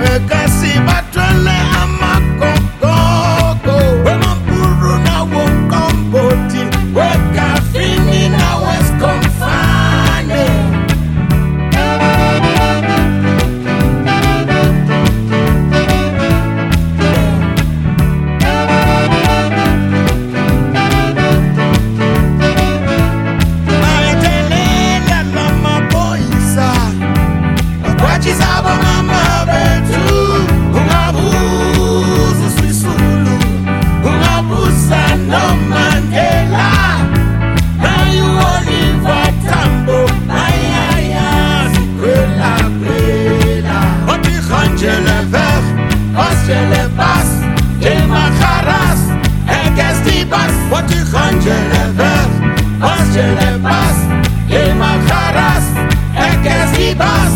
Kasi batwele amakokoko Wemampuru na wokomboti Wekafini na weskomfane Ayatelela na maboisa Wachizaba mama betu Ungabuzu swisulu Ungabusa no Mandela Na you Oliver Tambo Ayaya sikwela kwela Oti khanjele ver Osjele bas Jema kharas Egesti bas Oti khanjele ver Osjele bas Jema kharas Egesti bas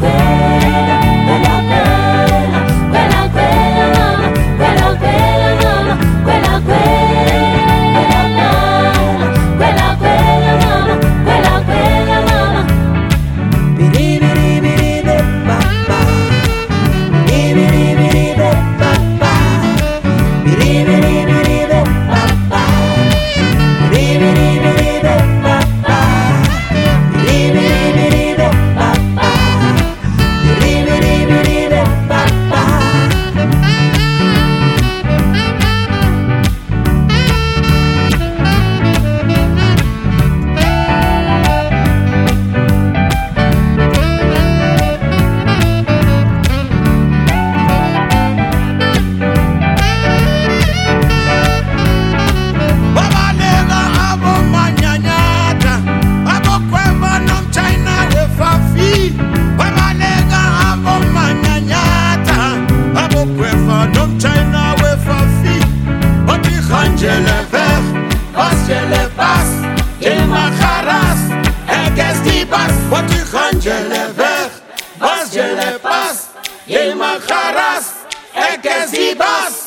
Khanjele ver, Osjele bas, Jema kharas, Egesti bas. Wati khanjele ver, Osjele bas, Jema kharas, Egesti bas.